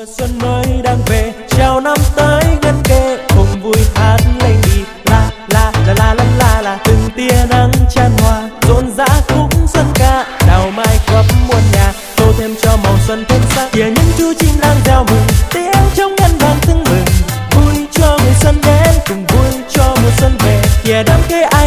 xuân mới đang về, chào năm tới gần kề, cùng vui hát lên đi la la la la la la la. Từng tia nắng chan hòa rộn rã khúc xuân ca, đào mai khắp muôn nhà, tô thêm cho màu xuân thêm sắc. Kìa những chú chim đang reo mừng, tiếng trống ngân vang tưng bừng, vui cho người xuân đến, cùng vui cho mùa xuân về. Kìa đám cây